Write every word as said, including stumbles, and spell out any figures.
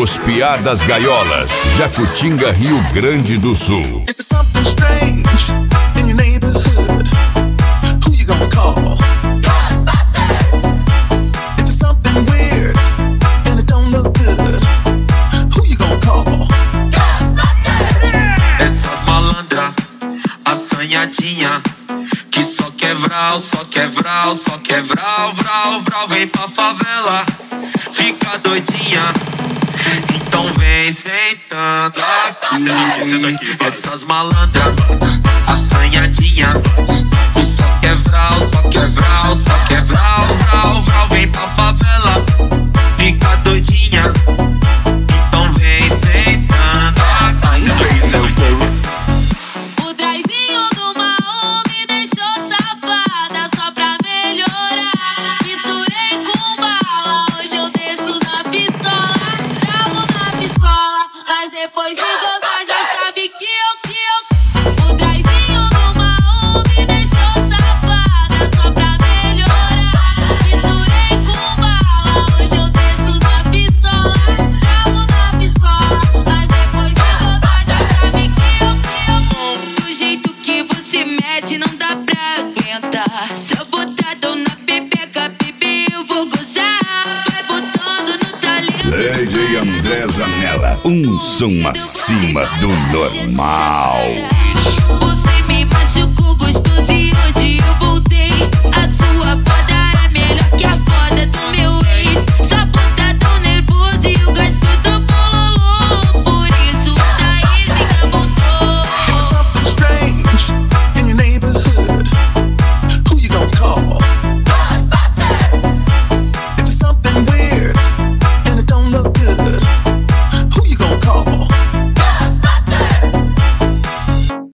Os Piadas Gaiolas, Jacutinga, Rio Grande do Sul. If it's something strange in your neighborhood, who you gonna call? Ghostbusters! If it's something weird and it don't look good, who you gonna call? Ghostbusters! Essas malandras, assanhadinha, que só quer vral, só quer vral, só quer vral, vral, vral, vem pra favela, fica doidinha. Então vem sentando aqui. Essas malandras, assanhadinha, que só quer vral, só quer vral, só quer vral, vral, vral, vem pra favela, fica doidinha. Então vem sentando aqui. O traizinho do Maú me deixou safada só pra melhorar. Misturei com bala, hoje eu desço na pistola. Travo na pistola, mas depois de gozar já sabe que eu, que eu. O traizinho do Maú me deixou safada só pra melhorar. Misturei com bala, hoje eu desço na pistola. Travo na pistola, mas depois de gozar já sabe que eu, que eu. Do jeito que você mete não dá pra aguentar. Se eu botar dor na pepeca, bebê, eu vou gozar. Vai botando no talento. D J André Zanella, um som acima do normal. O